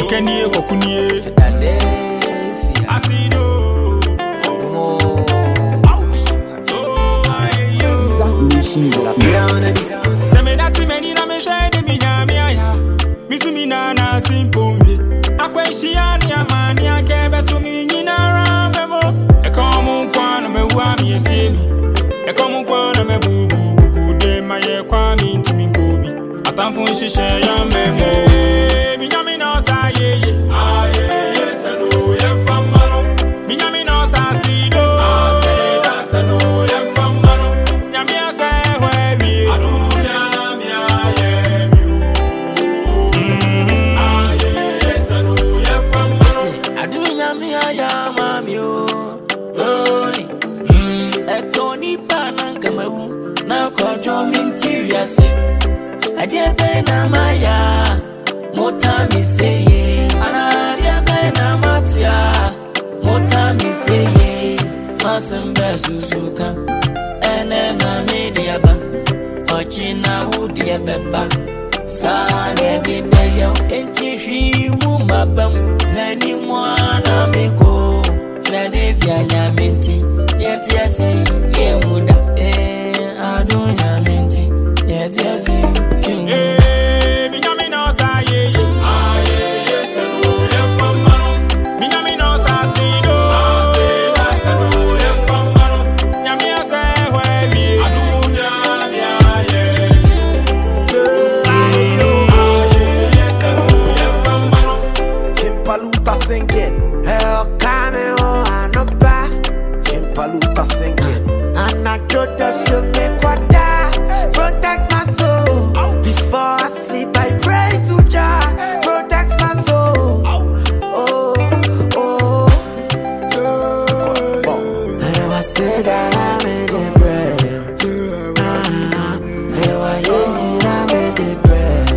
Kanye Kokunie. I see no. Semenati meni na me shade mi nyamia. Misumi na na simpombe. Akwenshia ni amani akebe to mi nyina ramemo. E komu kwa na me wa mi esemi. E komu kwa na me bubu de maye kwa mi ntimi ngobi. Atamfo shishe ya memo. Mi nyami na sa ye ye. Ah ye ye sanu ye famano. Mi nyami na sa sido. Ah se da sanu ye famano. Nyami asa hwe mi. Adu nyami aye mi. Ah ye ye sanu ye famano. Adu nyami aye mami o. Ekoni banan kamabu na kojo minti yase. Adiebe na maya, mota mi seye. Ana adiebe na matia, mota mi seye. Masembe susuka, ene na mediaba. Ochina udiebe ba, sa nebideyo. Enti himu mabam, nani mwana miko. Flade vya nyaminti, yeti yasi yemuda. Adu nyaminti, yeti yasi. Mi nyami no sa ye ye. Ah ye ye sanu ye famano. Mi nyami no sa sido. Ah se da sanu ye famano. Nyami asa hwe mi. Adu nyami aye. Ah ye ye sanu ye famano. Kimpaluta singing. Hell cameo anopa. Kimpaluta singing. Anadota so me kwada. Protect my soul. Before I sleep, I pray to Jah. Protect my soul. I say that I'm in the bread. I'm in the bread.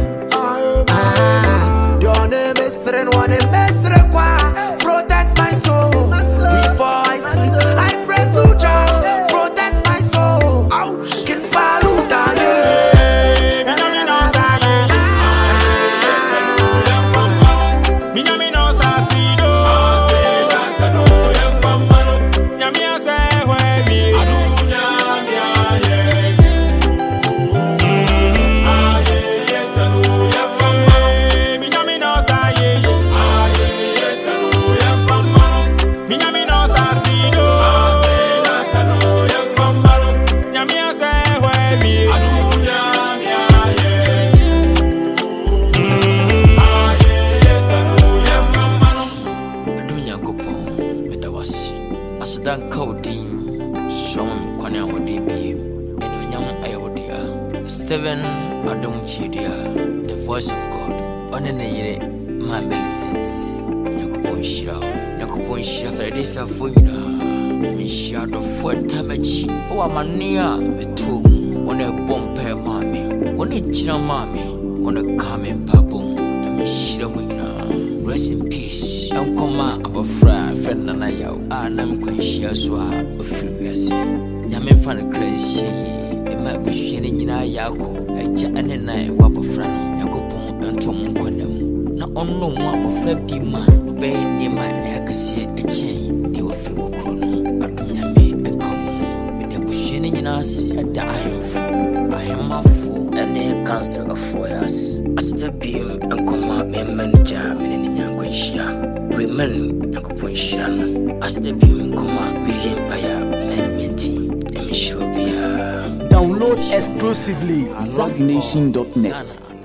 Your name is Ren, one name is Rekwa. Protect my soul. Before I sleep, I pray to Jah. Protect my soul. Can palu dale. Dan Cody, Sean Kwana Wodibi, and Young Iodia, Steven Adon Chidia, the voice of God, on an air, my Millicent, Yakupon Shao, Yakupon Shafadifia Fumina, and Shadow for Tamachi, who are mania with two, on a bomb pair mammy, on a china mammy, on a coming paboom, and Shawina. Rest in peace. I'm coming up a friend and I am going to share swap of previous. Yamin fan crazy. It might be shining in a yako. I chat and I wap a friend. Yakupon and Tom Quanum. Not on no one of Flappy man. Obeying near my accuracy a chain. They were film chrono. I don't yami and come with the bushining in us at the iron. I am a fool and a cancer of 4 years. As the beam and come up, my manager. Remain Yakupon Shiran as the beam coma with Empire Management and Mishobia. Download exclusively ZackNation.net.